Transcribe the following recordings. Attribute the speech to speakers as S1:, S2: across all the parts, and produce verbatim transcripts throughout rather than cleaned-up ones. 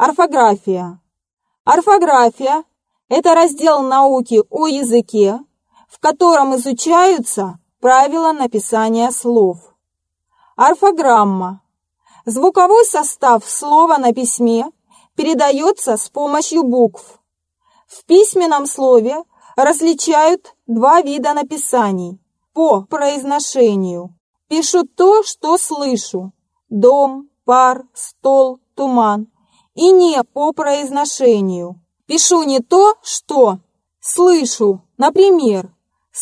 S1: Орфография. Орфография – это раздел науки о языке, в котором изучаются правила написания слов. Орфограмма. Звуковой состав слова на письме передается с помощью букв. В письменном слове различают два вида написаний по произношению. Пишу то, что слышу – дом, пар, стол, туман. И не по произношению. Пишу не то, что слышу, например,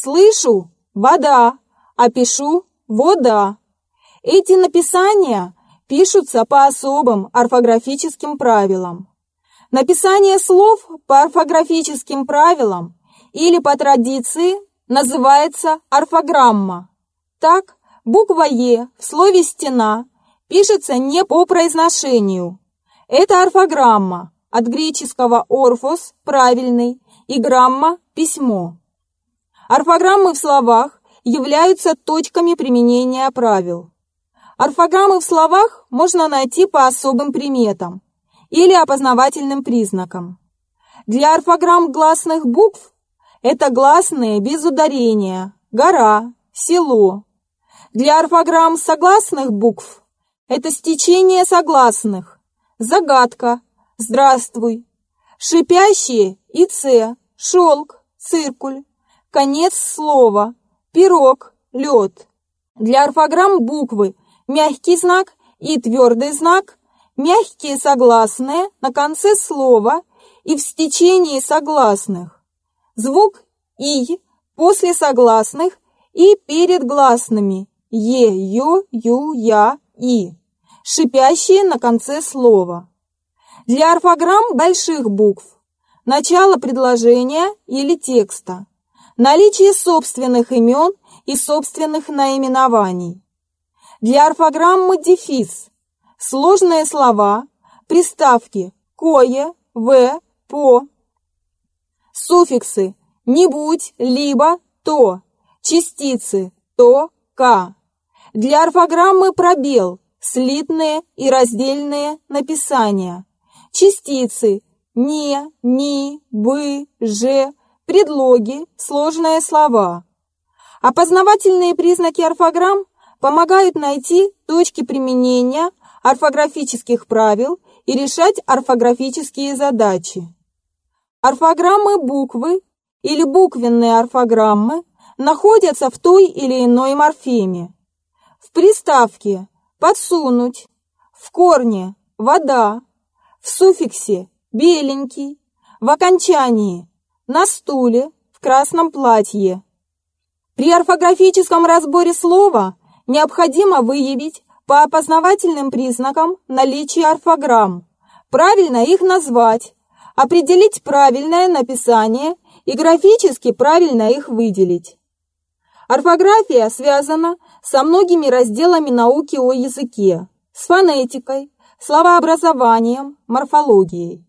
S1: слышу вода, а пишу вода. Эти написания пишутся по особым орфографическим правилам. Написание слов по орфографическим правилам или по традиции называется орфограмма. Так, буква «Е» в слове «стена» пишется не по произношению. Это орфограмма, от греческого «орфос» – правильный, и грамма – письмо. Орфограммы в словах являются точками применения правил. Орфограммы в словах можно найти по особым приметам или опознавательным признакам. Для орфограмм гласных букв это гласные без ударения, гора, село. Для орфограмм согласных букв это стечение согласных, загадка, здравствуй, шипящие и ц, шелк, циркуль, конец слова, пирог, лед. Для орфограмм буквы мягкий знак и твердый знак, мягкие согласные на конце слова и в стечении согласных. Звук «и» после согласных и перед гласными «е», «ё», «ю», «я», «и», шипящие на конце слова. Для орфограмм больших букв начало предложения или текста, наличие собственных имен и собственных наименований. Для орфограммы дефис сложные слова, приставки «кое», «в», «по», суффиксы «не будь», «либо», «то», частицы «то», «ка». Для орфограммы пробел слитные и раздельные написания, частицы «не», «ни», «бы», «же», предлоги, сложные слова. Опознавательные признаки орфограмм помогают найти точки применения орфографических правил и решать орфографические задачи. Орфограммы буквы или буквенные орфограммы находятся в той или иной морфеме. В приставке «подсунуть», в корне «вода», в суффиксе «беленький», в окончании «на стуле», в красном платье. При орфографическом разборе слова необходимо выявить по опознавательным признакам наличие орфограмм, правильно их назвать, определить правильное написание и графически правильно их выделить. Орфография связана со многими разделами науки о языке, с фонетикой, словообразованием, морфологией.